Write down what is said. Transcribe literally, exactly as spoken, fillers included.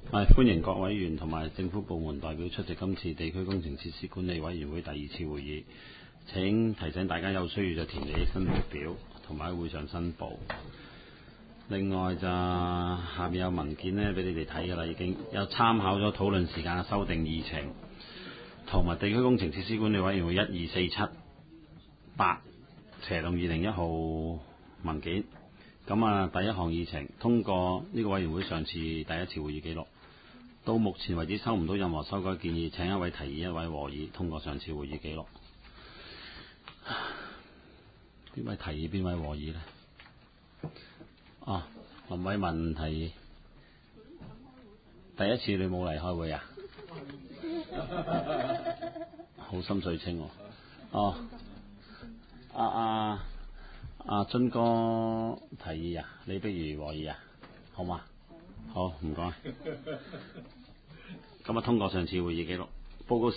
係歡迎各委員同埋政府部門代表出席今次地區工程設施管理委員會第二次會議。請提醒大家有需要就填寫申報表同埋喺會上申報。另外就下面有文件呢俾你哋睇㗎啦，已經有參考咗討論時間嘅修訂議程，同埋地區工程設施管理委員會一二四七八斜龍二零一號文件。咁啊，第一項議程通過呢個委員會上次第一次會議記錄。到目前為止收唔到任何修改建議，請一位提議，一位和議，通過上次會議記錄。邊位提議，邊位和議呢？哦，林偉文提議。第一次你冇嚟開會啊？好心水清喎。哦，阿阿阿津哥提議啊，你不如和議啊，好嘛？好，唔該。咁啊，通過上次會議記錄報告。